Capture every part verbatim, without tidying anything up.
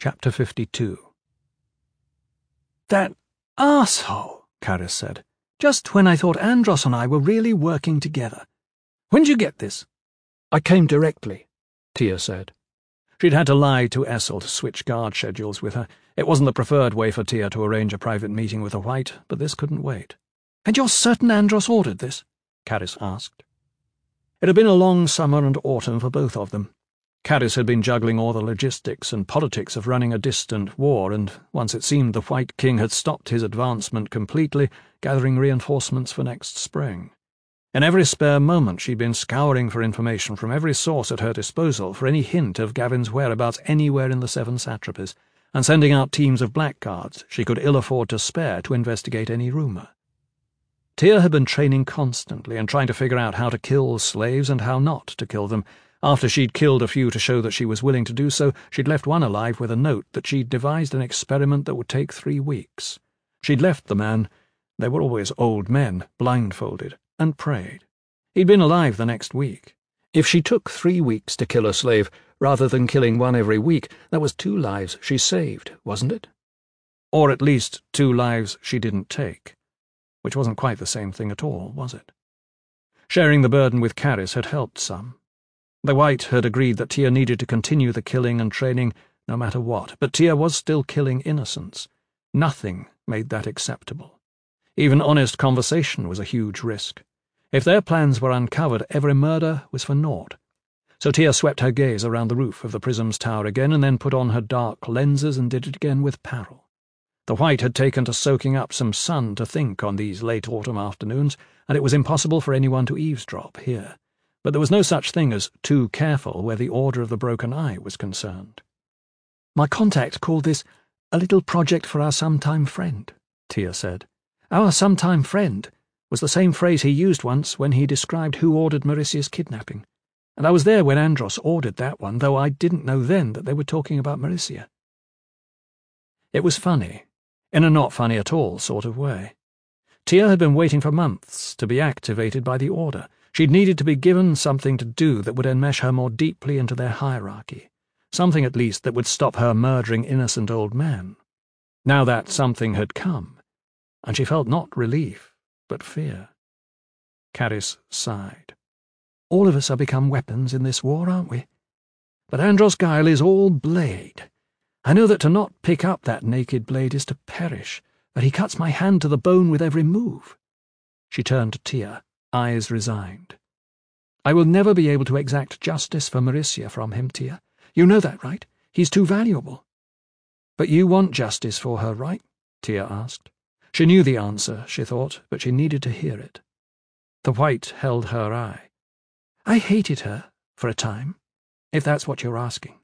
Chapter fifty-two. "That arsehole," Caris said, "just when I thought Andros and I were really working together. When did you get this?" "I came directly," Tia said. She'd had to lie to Essel to switch guard schedules with her. It wasn't the preferred way for Tia to arrange a private meeting with a White, but this couldn't wait. "And you're certain Andros ordered this?" Caris asked. It had been a long summer and autumn for both of them. Caris had been juggling all the logistics and politics of running a distant war, and once it seemed the White King had stopped his advancement completely, gathering reinforcements for next spring. In every spare moment she'd been scouring for information from every source at her disposal for any hint of Gavin's whereabouts anywhere in the Seven Satrapies, and sending out teams of blackguards she could ill afford to spare to investigate any rumour. Tia had been training constantly and trying to figure out how to kill slaves and how not to kill them. After she'd killed a few to show that she was willing to do so, she'd left one alive with a note that she'd devised an experiment that would take three weeks. She'd left the man, they were always old men, blindfolded, and prayed. He'd been alive the next week. If she took three weeks to kill a slave, rather than killing one every week, that was two lives she saved, wasn't it? Or at least two lives she didn't take, which wasn't quite the same thing at all, was it? Sharing the burden with Caris had helped some. The White had agreed that Tia needed to continue the killing and training no matter what, but Tia was still killing innocents. Nothing made that acceptable. Even honest conversation was a huge risk. If their plans were uncovered, every murder was for naught. So Tia swept her gaze around the roof of the Prism's tower again and then put on her dark lenses and did it again with peril. The White had taken to soaking up some sun to think on these late autumn afternoons, and it was impossible for anyone to eavesdrop here. But there was no such thing as too careful where the Order of the Broken Eye was concerned. "My contact called this a little project for our sometime friend," Tia said. "Our sometime friend was the same phrase he used once when he described who ordered Mauricia's kidnapping. And I was there when Andros ordered that one, though I didn't know then that they were talking about Mauricia." It was funny, in a not funny at all sort of way. Tia had been waiting for months to be activated by the Order. She'd needed to be given something to do that would enmesh her more deeply into their hierarchy, something at least that would stop her murdering innocent old men. Now that something had come, and she felt not relief, but fear. Caris sighed. "All of us are become weapons in this war, aren't we? But Andros Guile is all blade. I know that to not pick up that naked blade is to perish, that he cuts my hand to the bone with every move." She turned to Tia, eyes resigned. "I will never be able to exact justice for Mauricia from him, Tia. You know that, right? He's too valuable." "But you want justice for her, right?" Tia asked. She knew the answer, she thought, but she needed to hear it. The White held her eye. "I hated her, for a time, if that's what you're asking.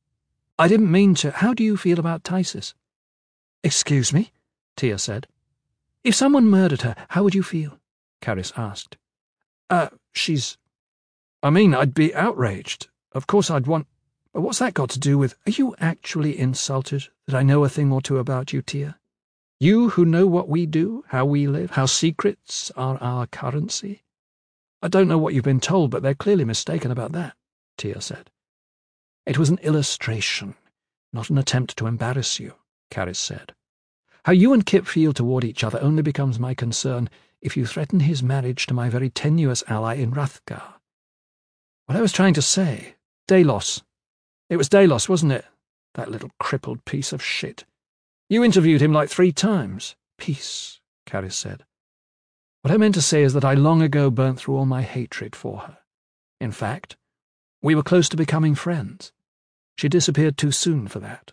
I didn't mean to. How do you feel about Tysis?" "Excuse me?" Tia said. "If someone murdered her, how would you feel?" Caris asked. Uh, she's... I mean, I'd be outraged. Of course I'd want... But what's that got to do with... Are you actually insulted that I know a thing or two about you, Tia? You who know what we do, how we live, how secrets are our currency? I don't know what you've been told, but they're clearly mistaken about that," Tia said. "It was an illustration, not an attempt to embarrass you," Caris said. "How you and Kip feel toward each other only becomes my concern if you threaten his marriage to my very tenuous ally in Hrothgar. What I was trying to say, Delos. It was Delos, wasn't it? That little crippled piece of shit. You interviewed him like three times." "Peace," Caris said. "What I meant to say is that I long ago burnt through all my hatred for her. In fact, we were close to becoming friends. She disappeared too soon for that.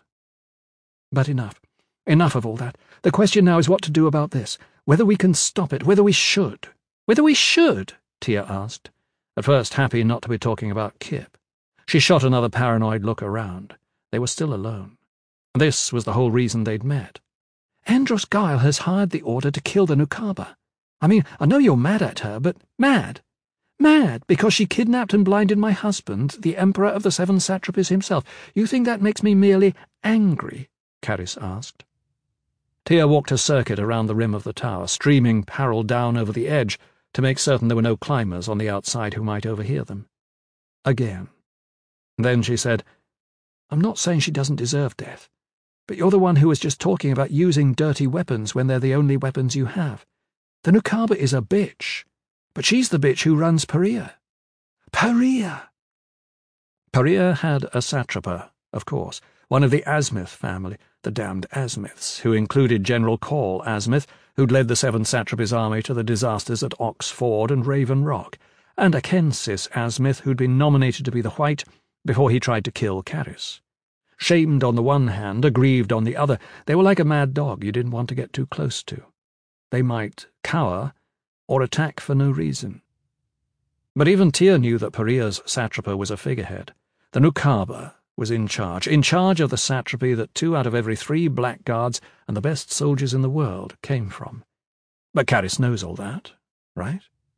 But enough. Enough of all that. The question now is what to do about this. Whether we can stop it, whether we should." "Whether we should?" Tia asked, at first happy not to be talking about Kip. She shot another paranoid look around. They were still alone. This was the whole reason they'd met. "Andros Guile has hired the Order to kill the Nukaba. I mean, I know you're mad at her, but mad. Mad because she kidnapped and blinded my husband, the Emperor of the Seven Satrapies himself. You think that makes me merely angry?" Caris asked. Tia walked a circuit around the rim of the tower, streaming Parrel down over the edge to make certain there were no climbers on the outside who might overhear them. Again. Then she said, "I'm not saying she doesn't deserve death. but you're the one who was just talking about using dirty weapons when they're the only weapons you have. The Nukaba is a bitch, but she's the bitch who runs Perea. Perea! Perea had a satrapa, of course, one of the Asmith family, the damned Asmiths, who included General Caul Asmith, who'd led the Seven Satrapies' army to the disasters at Ox Ford and Raven Rock, and Akensis Asmith, who'd been nominated to be the White before he tried to kill Caris. Shamed on the one hand, aggrieved on the other, they were like a mad dog you didn't want to get too close to. They might cower or attack for no reason. But even Tyr knew that Perea's satrapa was a figurehead. The Nukaba was in charge, in charge of the satrapy that two out of every three blackguards and the best soldiers in the world came from. But Caris knows all that, right?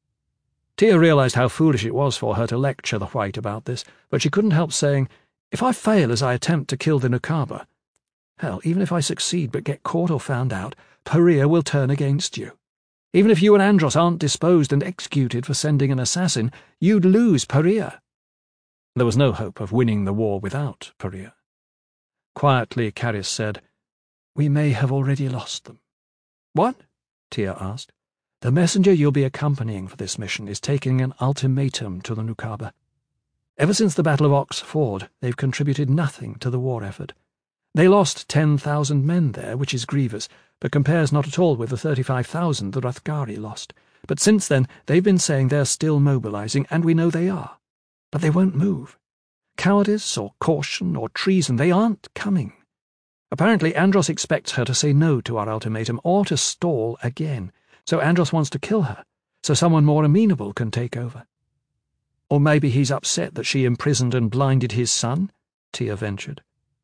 Tyr realized how foolish it was for her to lecture the White about this, but she couldn't help saying, "If I fail as I attempt to kill the Nukaba, hell, even if I succeed but get caught or found out, Perea will turn against you. Even if you and Andros aren't disposed and executed for sending an assassin, you'd lose Perea." There was no hope of winning the war without Perea. Quietly, Caris said, "We may have already lost them." "What?" Tyr asked. "The messenger you'll be accompanying for this mission is taking an ultimatum to the Nukaba. Ever since the Battle of Ox Ford, they've contributed nothing to the war effort. They lost ten thousand men there, which is grievous, but compares not at all with the thirty-five thousand the Hrothgari lost. But since then, they've been saying they're still mobilizing, and we know they are. But they won't move. Cowardice or caution or treason, they aren't coming. Apparently Andros expects her to say no to our ultimatum or to stall again, so Andros wants to kill her, so someone more amenable can take over. Or maybe he's upset that she imprisoned and blinded his son," Tyr ventured.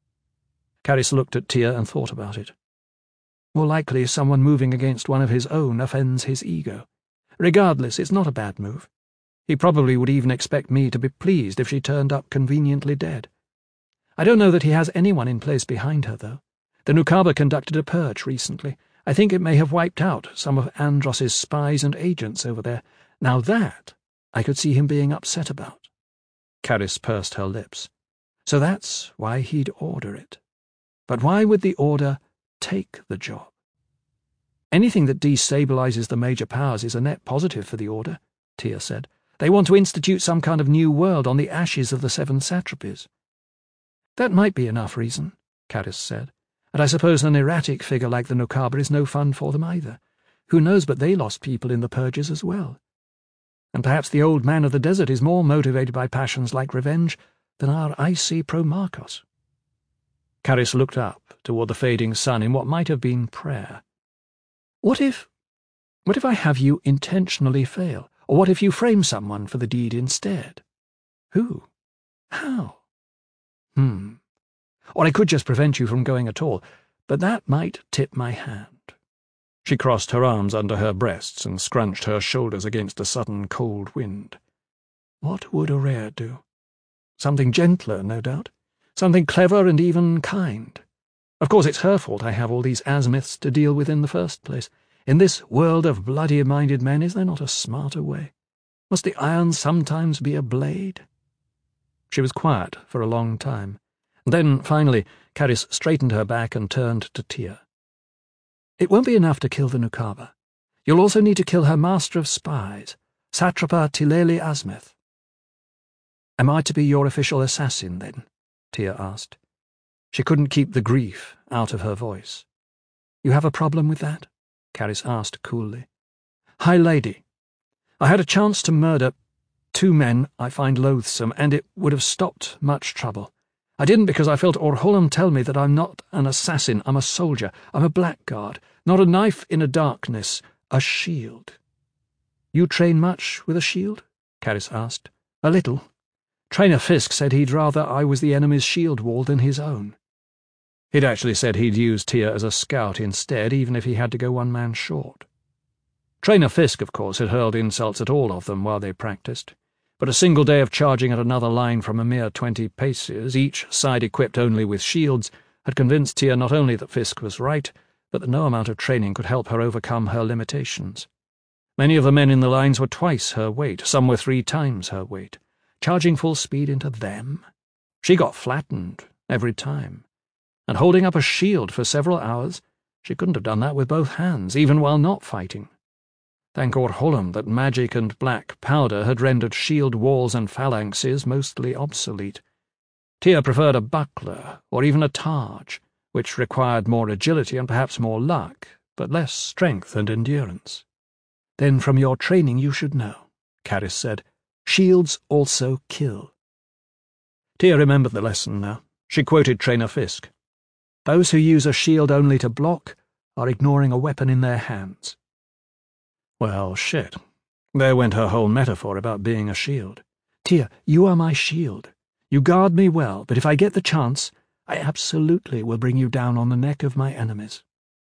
Caris looked at Tyr and thought about it. More likely someone moving against one of his own offends his ego. Regardless, it's not a bad move. He probably would even expect me to be pleased if she turned up conveniently dead. I don't know that he has anyone in place behind her, though. The Nukaba conducted a purge recently. I think it may have wiped out some of Andros's spies and agents over there. Now that I could see him being upset about." Caris pursed her lips. "So that's why he'd order it. But why would the Order take the job? Anything that destabilizes the major powers is a net positive for the Order," Tyr said. "They want to institute some kind of new world on the ashes of the Seven Satrapies." "That might be enough reason," Caris said. "And I suppose an erratic figure like the Nukaba is no fun for them either. Who knows but they lost people in the purges as well? And perhaps the old man of the desert is more motivated by passions like revenge than our icy Pro-Marcos." Caris looked up toward the fading sun in what might have been prayer. What if... what if I have you intentionally fail? Or what if you frame someone for the deed instead? Who? How? Hmm. Or I could just prevent you from going at all, but that might tip my hand." She crossed her arms under her breasts and scrunched her shoulders against a sudden cold wind. "What would Aurea do? Something gentler, no doubt. Something clever and even kind. Of course, it's her fault I have all these Asmiths to deal with in the first place. In this world of bloody-minded men, is there not a smarter way? Must the iron sometimes be a blade?" She was quiet for a long time. Then, finally, Caris straightened her back and turned to Tyr. "It won't be enough to kill the Nukaba. You'll also need to kill her master of spies, Satrapa Tileli Asmith." "Am I to be your official assassin, then?" Tyr asked. She couldn't keep the grief out of her voice. "You have a problem with that?" Caris asked coolly. "High Lady, I had a chance to murder two men I find loathsome, and it would have stopped much trouble. I didn't because I felt Orholam tell me that I'm not an assassin, I'm a soldier, I'm a blackguard, not a knife in a darkness, a shield." "You train much with a shield?" Caris asked. "A little. Trainer Fisk said he'd rather I was the enemy's shield wall than his own. He'd actually said he'd use Tyr as a scout instead, even if he had to go one man short." Trainer Fisk, of course, had hurled insults at all of them while they practiced, but a single day of charging at another line from a mere twenty paces, each side equipped only with shields, had convinced Tyr not only that Fisk was right, but that no amount of training could help her overcome her limitations. Many of the men in the lines were twice her weight, some were three times her weight. Charging full speed into them? She got flattened every time. and holding up a shield for several hours. She couldn't have done that with both hands, even while not fighting. Thank Orholam that magic and black powder had rendered shield walls and phalanxes mostly obsolete. Tia preferred a buckler, or even a targe, which required more agility and perhaps more luck, but less strength and endurance. "Then from your training you should know," Caris said. "Shields also kill." Tia remembered the lesson now. She quoted Trainer Fisk. "Those who use a shield only to block are ignoring a weapon in their hands." Well, shit. There went her whole metaphor about being a shield. "Tia, you are my shield. You guard me well, but if I get the chance, I absolutely will bring you down on the neck of my enemies.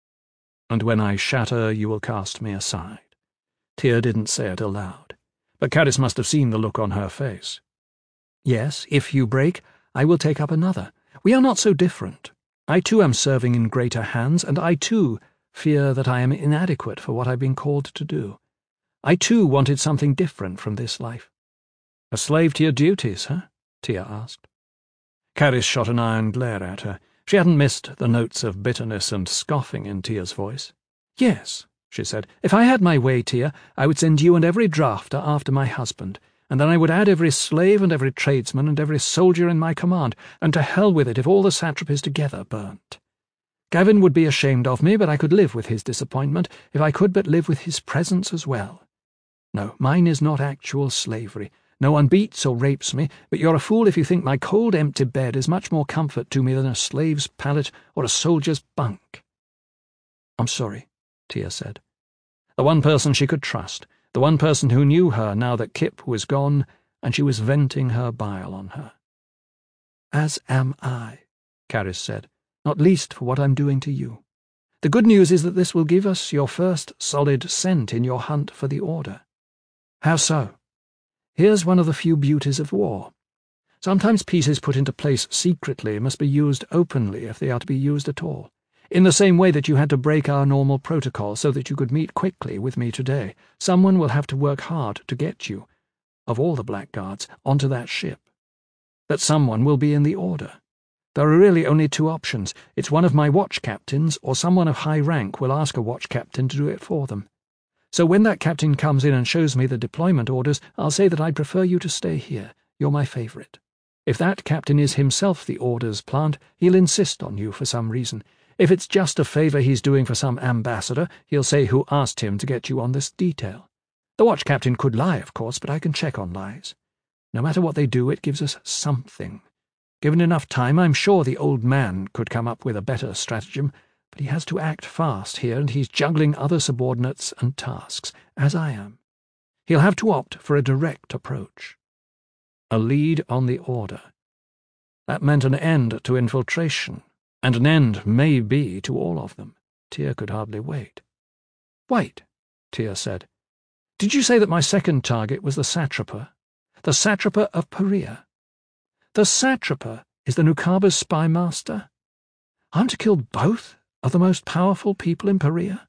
And when I shatter, you will cast me aside." Tia didn't say it aloud, but Caris must have seen the look on her face. "Yes, if you break, I will take up another. We are not so different. I too am serving in greater hands, and I too fear that I am inadequate for what I've been called to do. I too wanted something different from this life." "A slave to your duties, huh?" Tia asked. Caris shot an iron glare at her. She hadn't missed the notes of bitterness and scoffing in Tia's voice. "Yes," she said. "If I had my way, Tia, I would send you and every drafter after my husband, and then I would add every slave and every tradesman and every soldier in my command, and to hell with it if all the satrapies together burnt. Gavin would be ashamed of me, but I could live with his disappointment if I could but live with his presence as well. No, mine is not actual slavery. No one beats or rapes me, but you're a fool if you think my cold, empty bed is much more comfort to me than a slave's pallet or a soldier's bunk." "I'm sorry," Tia said. The one person she could trust, the one person who knew her now that Kip was gone and she was venting her bile on her. "As am I," Caris said, "not least for what I'm doing to you. The good news is that this will give us your first solid scent in your hunt for the Order." "How so?" "Here's one of the few beauties of war. Sometimes pieces put into place secretly must be used openly if they are to be used at all. In the same way that you had to break our normal protocol so that you could meet quickly with me today, someone will have to work hard to get you, of all the blackguards, onto that ship. That someone will be in the Order. There are really only two options. It's one of my watch captains, or someone of high rank will ask a watch captain to do it for them. So when that captain comes in and shows me the deployment orders, I'll say that I'd prefer you to stay here. You're my favourite. If that captain is himself the Order's plant, he'll insist on you for some reason. If it's just a favour he's doing for some ambassador, he'll say who asked him to get you on this detail. The watch captain could lie, of course, but I can check on lies. No matter what they do, it gives us something. Given enough time, I'm sure the old man could come up with a better stratagem, but he has to act fast here, and he's juggling other subordinates and tasks, as I am. He'll have to opt for a direct approach. A lead on the Order. That meant an end to infiltration, and an end, maybe, to all of them. Tia could hardly wait. "Wait," Tia said. "Did you say that my second target was the Satrapa? The Satrapa of Perea? The Satrapa is the Nukaba's spy master? I'm to kill both of the most powerful people in Perea?"